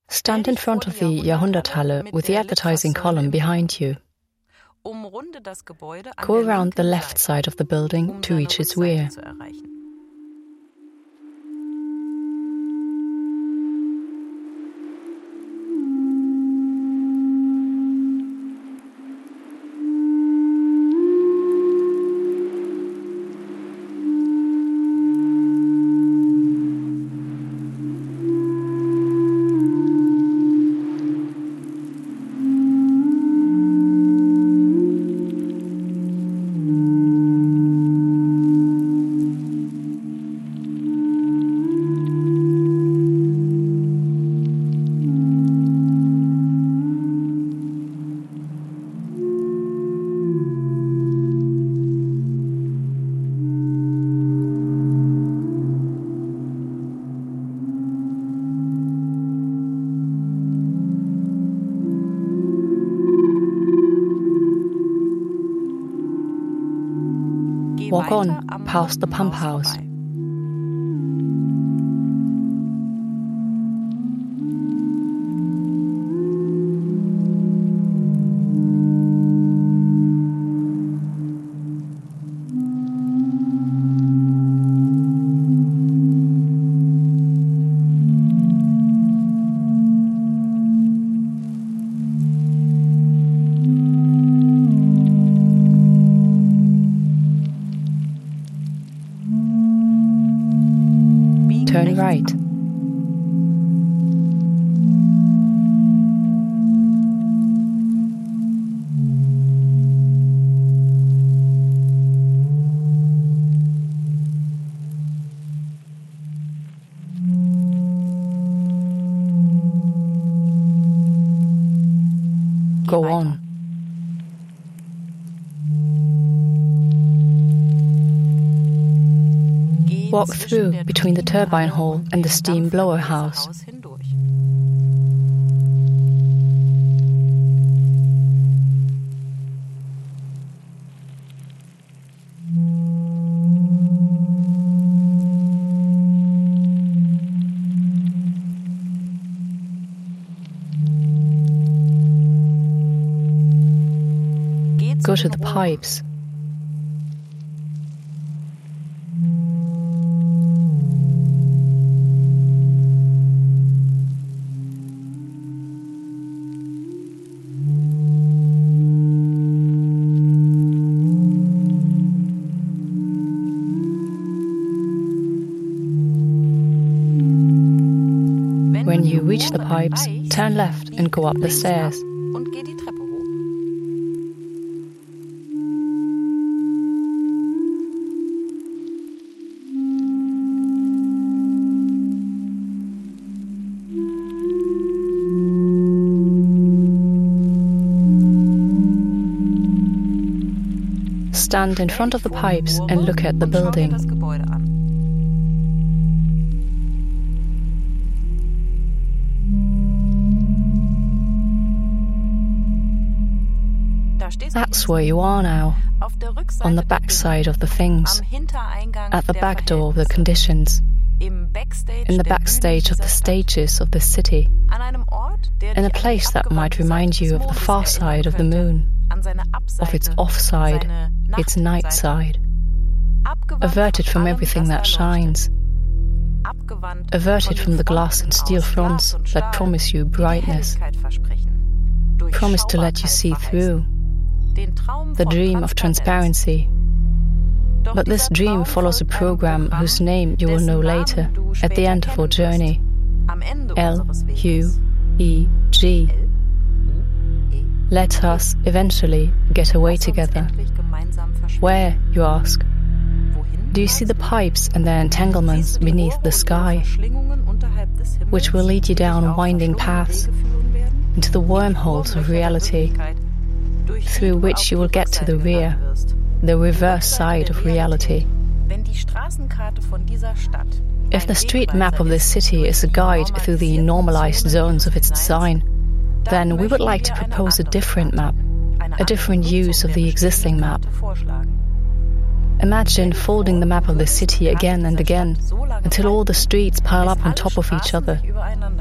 Stand in front of the Jahrhunderthalle with the advertising column behind you. Go around the left side of the building to reach its rear. Walk on past the pump house. Turn right. Go on. Walk through between the turbine hall and the steam blower house. Go to the pipes. When you reach the pipes, turn left and go up the stairs. Stand in front of the pipes and look at the building. That's where you are now, on the back side of the things, at the back door of the conditions, in the backstage of the stages of the city, in a place that might remind you of the far side of the moon, of its off-side, its night side, averted from everything that shines, averted from the glass and steel fronts that promise you brightness, promise to let you see through, the dream of transparency. But this dream follows a program whose name you will know later, at the end of our journey. L-U-E-G. Let us, eventually, get away together. Where, you ask? Do you see the pipes and their entanglements beneath the sky, which will lead you down winding paths into the wormholes of reality, through which you will get to the rear, the reverse side of reality? If the street map of this city is a guide through the normalized zones of its design, then we would like to propose a different map, a different use of the existing map. Imagine folding the map of the city again and again, until all the streets pile up on top of each other,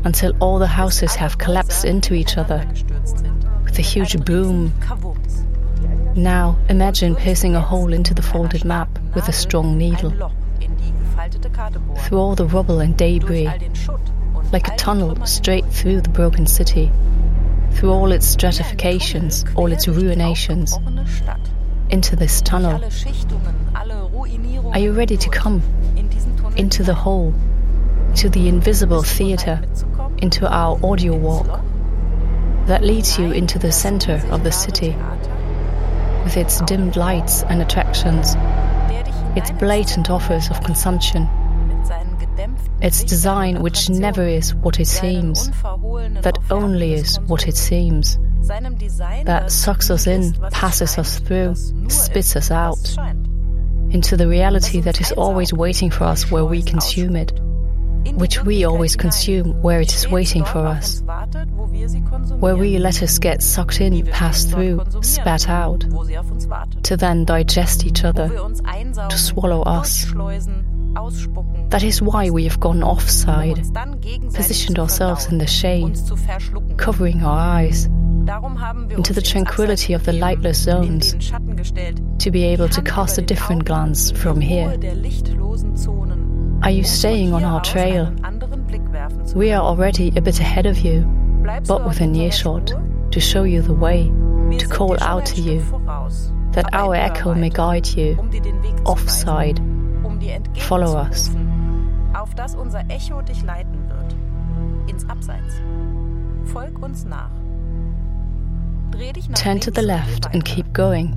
until all the houses have collapsed into each other with a huge boom. Now imagine piercing a hole into the folded map with a strong needle. Through all the rubble and debris, like a tunnel straight through the broken city, through all its stratifications, all its ruinations, into this tunnel. Are you ready to come into the hole, into the invisible theatre, into our audio walk that leads you into the center of the city, with its dimmed lights and attractions, its blatant offers of consumption, its design which never is what it seems, that only is what it seems, that sucks us in, passes us through, spits us out, into the reality that is always waiting for us where we consume it, which we always consume where it is waiting for us, where we let us get sucked in, pass through, spat out, to then digest each other, to swallow us. That is why we have gone offside, positioned ourselves in the shade, covering our eyes, into the tranquility of the lightless zones, to be able to cast a different glance from here. Are you staying on our trail? We are already a bit ahead of you, but within earshot, to show you the way, to call out to you, that our echo may guide you, offside. Follow us. Auf dass unser Echo dich leiten wird, ins Abseits. Folg uns nach. Dreh dich nach Turn to the left and keep going.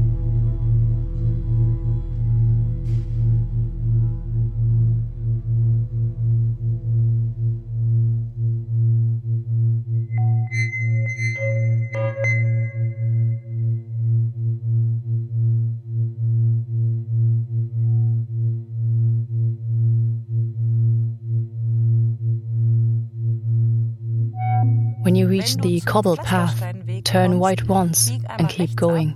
When you reach the cobbled path, turn right once and keep going.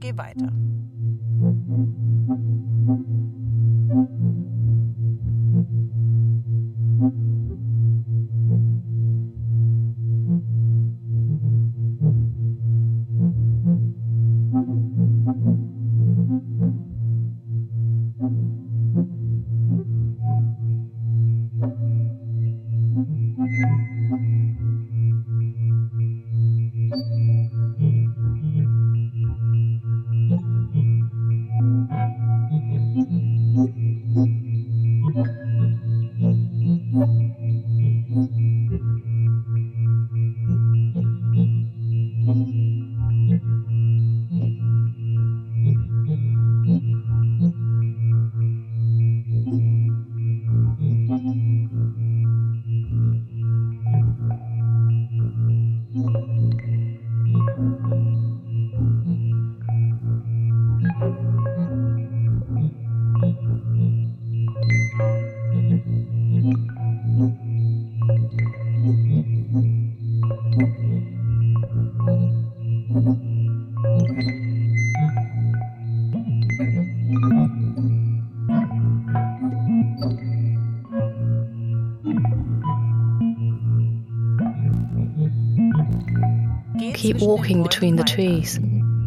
Keep walking between the trees.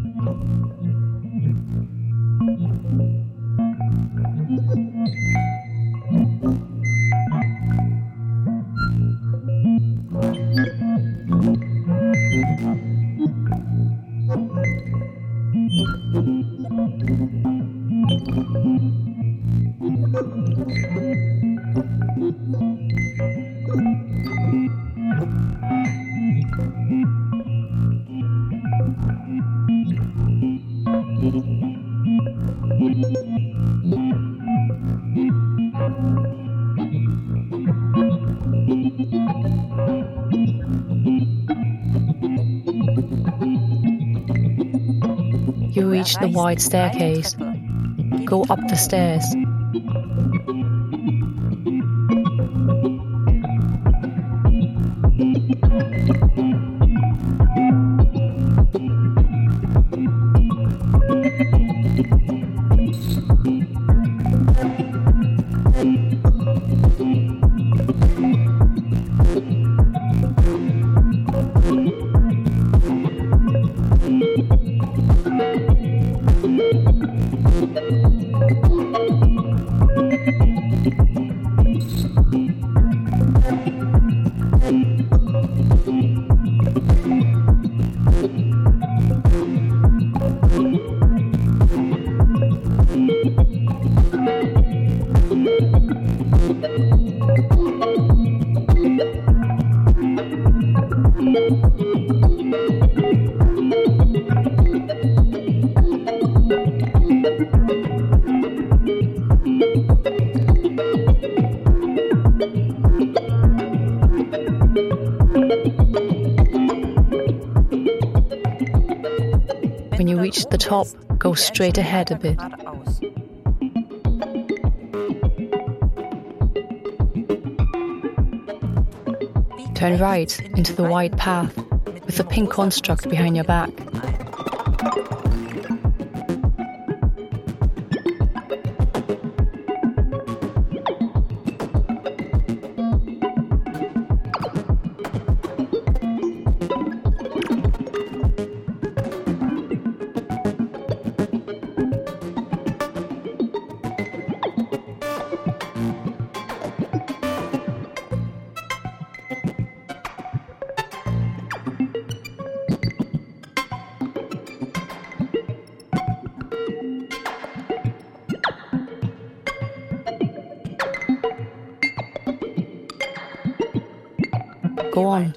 You reach the wide staircase. Go up the stairs. When you reach the top, go straight ahead a bit. Turn right into the wide path with the pink construct behind your back. Go on.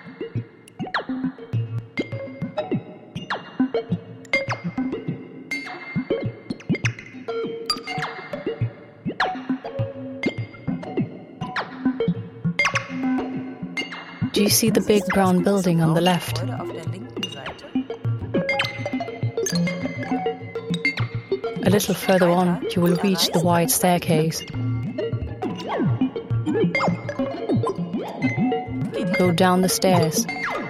Do you see the big brown building on the left? A little further on, you will reach the wide staircase. Go down the stairs.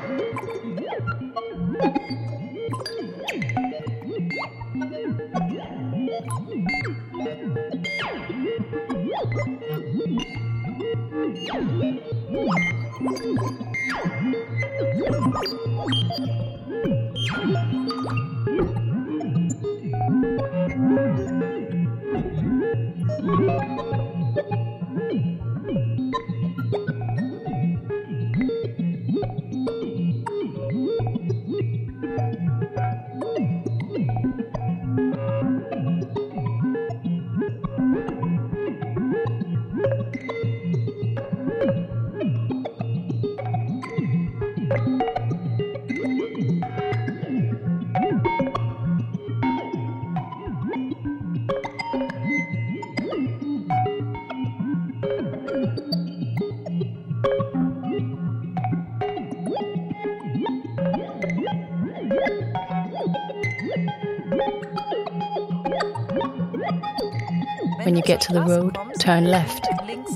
When you get to the road, turn left.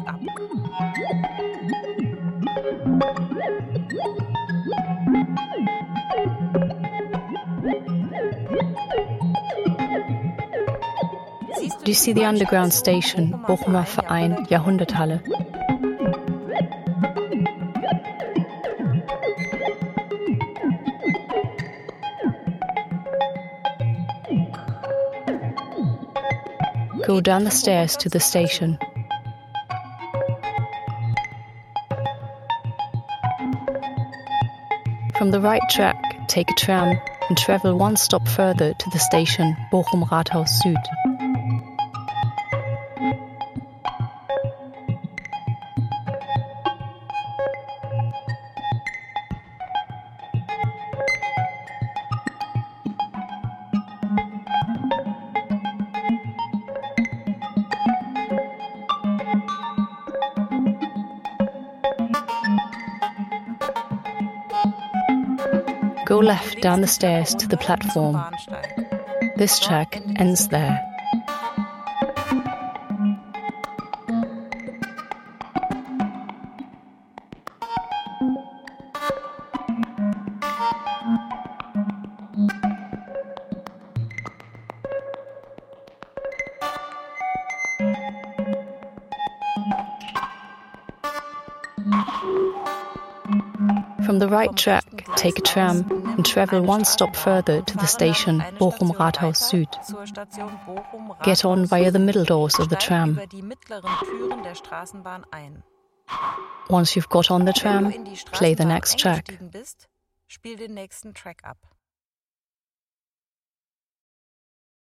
Do you see the underground station, Bochumer Verein, Jahrhunderthalle? Go down the stairs to the station. From the right track, take a tram and travel one stop further to the station Bochum Rathaus Süd. Go left down the stairs to the platform. This track ends there. From the right track, take a tram and travel one stop further to the station Bochum Rathaus Süd. Get on via the middle doors of the tram. Once you've got on the tram, play the next track.